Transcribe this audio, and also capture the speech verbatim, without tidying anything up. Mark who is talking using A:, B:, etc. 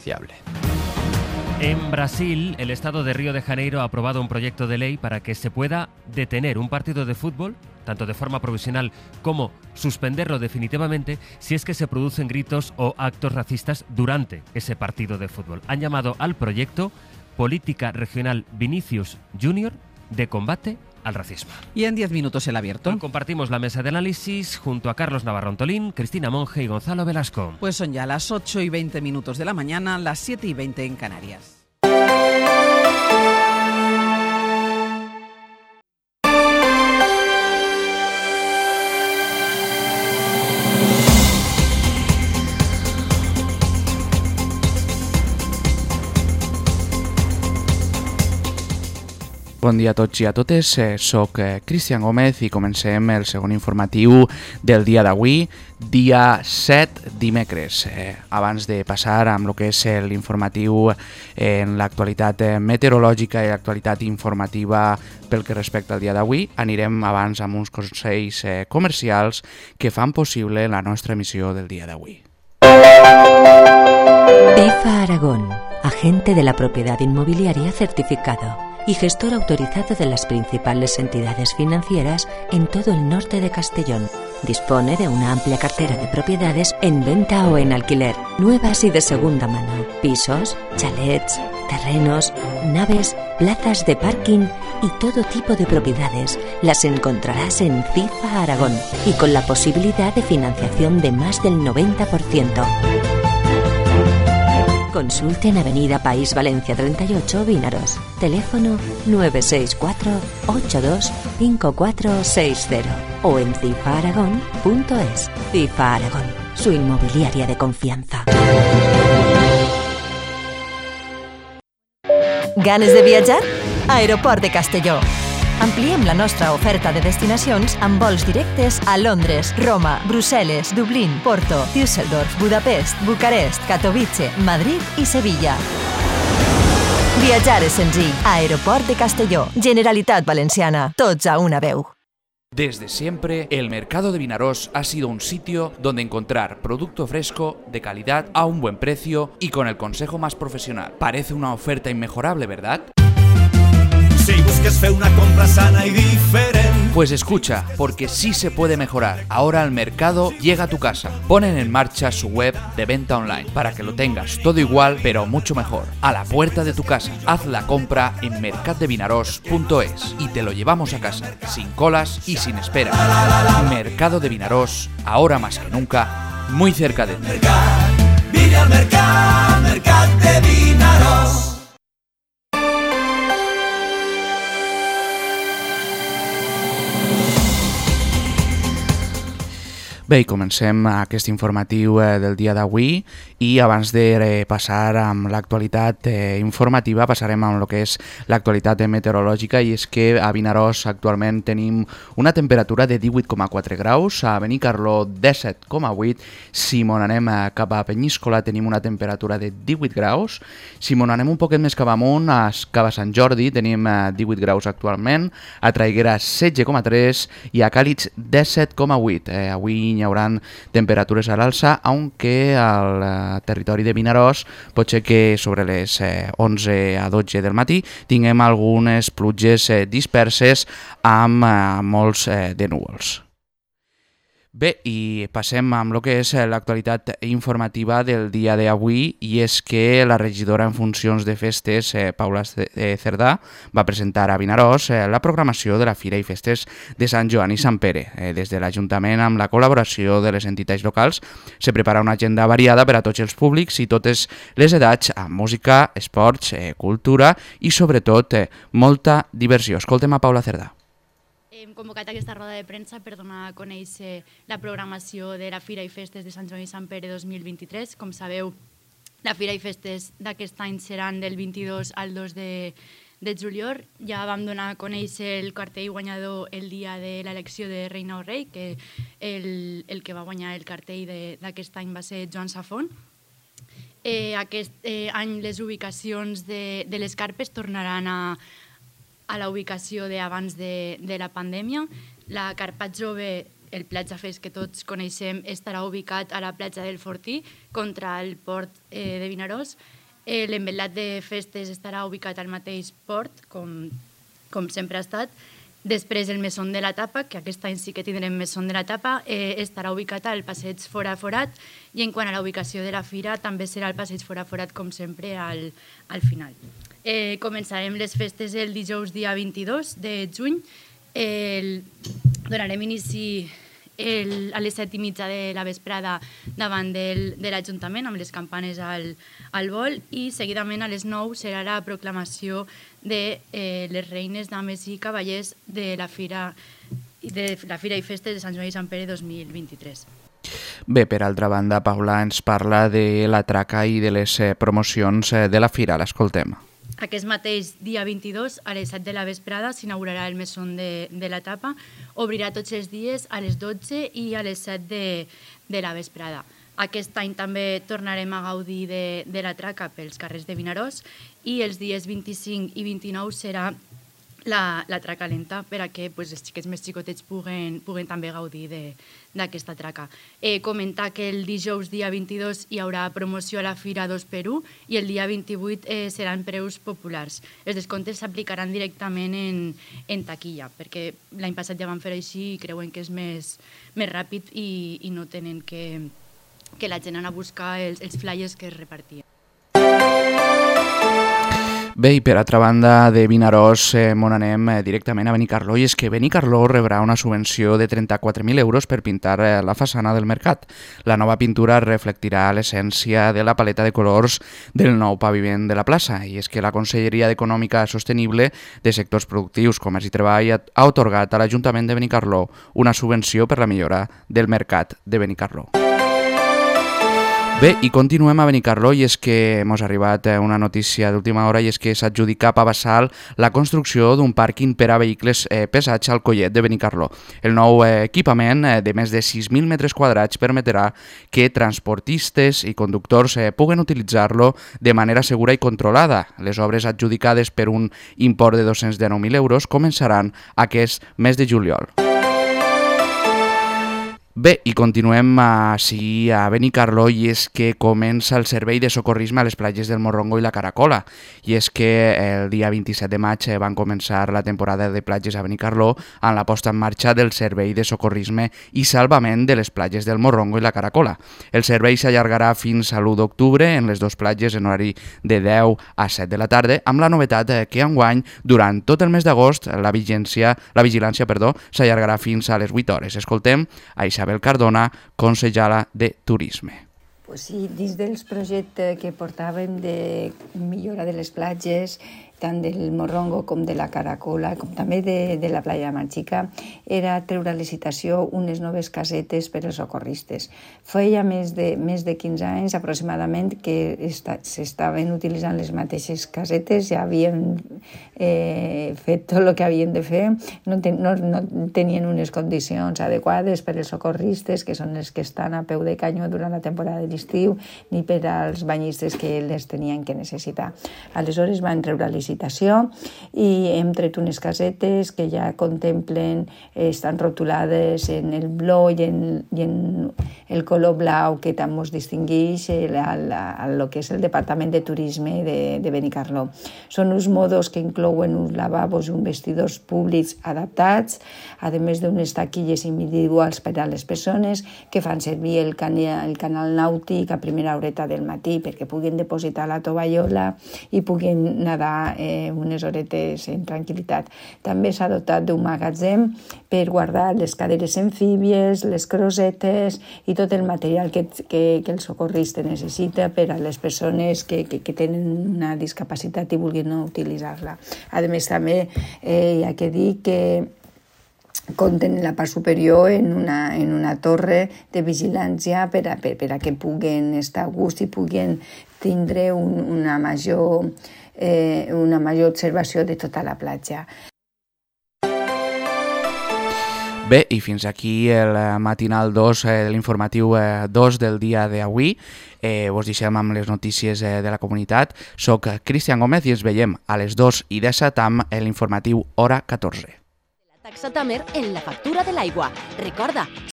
A: innegociable.
B: En Brasil, el Estado de Río de Janeiro ha aprobado un proyecto de ley para que se pueda detener un partido de fútbol, tanto de forma provisional como suspenderlo definitivamente, si es que se producen gritos o actos racistas durante ese partido de fútbol. Han llamado al proyecto Política Regional Vinicius Junior de Combate al Racismo.
C: Y en diez minutos el abierto.
B: Hoy compartimos la mesa de análisis junto a Carlos Navarro Antolín, Cristina Monge y Gonzalo Velasco.
C: Pues son ya las ocho y veinte minutos de la mañana, las siete y veinte en Canarias.
D: Bon dia a tots i a totes, eh, soc eh, Cristian Gómez i comencem el segon informatiu del dia d'avui, dia set, dimecres. Eh, abans de passar amb el que és l'informatiu en l'actualitat eh, meteorològica i l'actualitat informativa pel que respecta al dia d'avui, anirem abans amb uns consells eh, comercials que fan possible la nostra emissió del dia d'avui.
E: IFA Aragón, agente de la propiedad inmobiliaria certificado y gestor autorizado de las principales entidades financieras en todo el norte de Castellón. Dispone de una amplia cartera de propiedades en venta o en alquiler, nuevas y de segunda mano, pisos, chalets, terrenos, naves, plazas de parking y todo tipo de propiedades. Las encontrarás en CIFA Aragón y con la posibilidad de financiación de más del noventa por ciento. Consulte en Avenida País Valencia treinta y ocho, Vinaros. Teléfono nueve seis cuatro, ocho dos, cinco cuatro seis cero o en cifa aragón punto es. CIFA Aragón, su inmobiliaria de confianza.
F: Ganes de viatjar? Aeroport de Castelló. Ampliem la nostra oferta de destinacions amb vols directes a Londres, Roma, Brussel·les, Dublín, Porto, Düsseldorf, Budapest, Bucarest, Katowice, Madrid i Sevilla. Viatjar és senzill. Aeroport de Castelló. Generalitat Valenciana. Tots a una veu.
G: Desde siempre, el mercado de Vinaròs ha sido un sitio donde encontrar producto fresco, de calidad, a un buen precio y con el consejo más profesional. Parece una oferta inmejorable, ¿verdad?
H: Si busques fer una compra sana y diferente.
G: Pues escucha, porque sí se puede mejorar. Ahora el mercado llega a tu casa. Ponen en marcha su web de venta online para que lo tengas todo igual, pero mucho mejor. A la puerta de tu casa. Haz la compra en mercat de vinaròs punto es y te lo llevamos a casa, sin colas y sin espera. Mercado de Vinaròs, ahora más que nunca, muy cerca de ti.
H: Mercat, vine al mercat, mercat de Vinaròs.
D: Bé, i comencem aquest informatiu eh, del dia d'avui i abans de eh, passar amb l'actualitat eh, informativa passarem amb el que és l'actualitat meteorològica i és que a Vinaròs actualment tenim una temperatura de divuit coma quatre graus, a Benicarló disset coma vuit, si mon anem cap a Penyíscola tenim una temperatura de divuit graus, si mon anem un poquet més cap amunt, a cap a Sant Jordi tenim divuit graus actualment, a Traiguera setze coma tres i a Càlig disset coma vuit. Eh, avui hi haurà temperatures a l'alça, aunque al eh, territori de Vinaròs pot ser que sobre les eh, onze a dotze del matí tinguem algunes pluges eh, disperses amb eh, molts eh, de núvols. Bé, i passem amb el que és l'actualitat informativa del dia d'avui i és que la regidora en funcions de festes, eh, Paula Cerdà, va presentar a Vinaròs eh, la programació de la Fira i Festes de Sant Joan i Sant Pere. Eh, des de l'Ajuntament, amb la col·laboració de les entitats locals, se prepara una agenda variada per a tots els públics i totes les edats, amb música, esports, eh, cultura i sobretot eh, molta diversió. Escoltem a Paula Cerdà.
I: Hem convocat aquesta roda de premsa per donar a conèixer la programació de la Fira i Festes de Sant Joan i Sant Pere dos mil vint-i-tres. Com sabeu, la Fira i Festes d'aquest any seran del vint-i-dos al dos de, de juliol. Ja vam donar a conèixer el cartell guanyador el dia de l'elecció de Reina o Rei, que el, el que va guanyar el cartell d'aquest any va ser Joan Safont. Eh, aquest eh, any les ubicacions de, de les carpes tornaran a a la ubicació d'abans de, de la pandèmia. La carpa jove el Platja Fest que tots coneixem estarà ubicat a la platja del Fortí, contra el port eh, de Vinaròs. Eh, L'envelat de festes estarà ubicat al mateix port, com, com sempre ha estat. Després el Mesón de la Tapa, que aquest any sí que tindrem Mesón de la Tapa, eh, estarà ubicat al Passeig Fora Forat, i en quant a la ubicació de la fira també serà el Passeig Fora Forat, com sempre, al, al final. Eh, començarem les festes el dijous dia vint-i-dos de juny. El, donarem inici el, a les set i mitja de la vesprada davant del, de l'Ajuntament amb les campanes al, al vol, i seguidament a les nou serà la proclamació de eh, les reines, dames i cavallers de la Fira, de la Fira i Festes de Sant Joan i Sant Pere dos mil vint-i-tres.
D: Bé, per altra banda, Paula ens parla de la traca i de les eh, promocions eh, de la fira. L'escoltem.
I: Aquest mateix dia vint-i-dos, a les set de la vesprada, s'inaugurarà el Mesón de, de la Tapa. Obrirà tots els dies a les dotze i a les set de, de la vesprada. Aquest any també tornarem a gaudir de, de la traca pels carrers de Vinaròs, i els dies vint-i-cinc i vint-i-nou serà la, la traca lenta, perquè pues, els xiquets més xicotets puguen, puguen també gaudir d'aquesta traca. Eh, comentar que el dijous dia vint-i-dos hi haurà promoció a la Fira dos per u, i el dia vint-i-vuit eh, seran preus populars. Els descomptes s'aplicaran directament en, en taquilla, perquè l'any passat ja van fer així i creuen que és més, més ràpid i, i no tenen que, que la gent anar a buscar els, els flyers que es repartien.
D: Bé, i per altra banda de Vinaròs, eh, on anem eh, directament a Benicarló, i és que Benicarló rebrà una subvenció de trenta-quatre mil euros per pintar eh, la façana del mercat. La nova pintura reflectirà l'essència de la paleta de colors del nou paviment de la plaça, i és que la Conselleria d'Econòmica Sostenible de Sectors Productius, Comerç i Treball ha, ha otorgat a l'Ajuntament de Benicarló una subvenció per la millora del mercat de Benicarló. Bé, i continuem a Benicarló, i és que mos ha arribat una notícia d'última hora, i és que s'adjudica a Pavassal la construcció d'un pàrquing per a vehicles eh, pesats al Collet de Benicarló. El nou eh, equipament eh, de més de sis mil metres quadrats permetrà que transportistes i conductors eh, puguen utilitzar-lo de manera segura i controlada. Les obres adjudicades per un import de dos-cents dinou mil euros començaran aquest mes de juliol. Bé, i continuem així a Benicarló, i és que comença el servei de socorrisme a les platges del Morrongo i la Caracola. I és que el dia vint-i-set de maig van començar la temporada de platges a Benicarló amb la posta en marxa del servei de socorrisme i salvament de les platges del Morrongo i la Caracola. El servei s'allargarà fins a l'u d'octubre en les dues platges en horari de deu a set de la tarda, amb la novetat que enguany, durant tot el mes d'agost, la vigilància, la vigilància perdó, s'allargarà fins a les vuit hores. Escoltem a Isabel Cardona, consellera de Turisme.
A: Pues sí, dins dels projectes que portàvem de millora de les platges, tant del Morrongo com de la Caracola, com també de, de la playa de Manxica, era treure a licitació unes noves casetes per als socorristes. Feia més de, més de quinze anys aproximadament que s'estaven utilitzant les mateixes casetes, ja havien eh, fet tot el que havien de fer, no, ten, no, no tenien unes condicions adequades per als socorristes, que són els que estan a peu de canyó durant la temporada de l'estiu, ni per als banyistes que les tenien que necessitar. Aleshores van treure a licitació i hem tret unes casetes que ja contemplen, estan rotulades en el blau i en, i en el color blau que tant ens distingueix el que és el Departament de Turisme de, de Benicarló. Són uns modos que inclouen uns lavabos i uns vestidors públics adaptats, a més d'unes taquilles individuals per a les persones que fan servir el canal, el canal nàutic a primera horeta del matí perquè puguin depositar la tovallola i puguin nedar Eh, unes horetes en tranquil·litat. També s'ha dotat d'un magatzem per guardar les caderes amfíbies, les crosetes i tot el material que, que, que el socorrista necessita per a les persones que, que, que tenen una discapacitat i vulguin no utilitzar-la. A més, també eh, hi ha que dir que compten la part superior en una, en una torre de vigilància per a, per, per a que puguen estar a gust i puguen tindre un, una major Eh, una major observació de tota la platja.
D: Bé, i fins aquí el matinal dos, eh, de l'informatiu eh, dos del dia d'avui. Eh, vos deixem amb les notícies eh, de la comunitat. Soc Cristian Gómez i ens veiem a les dos i disset amb l'informatiu Hora catorze.
J: Taxa Tamer en la factura de l'aigua. Recorda,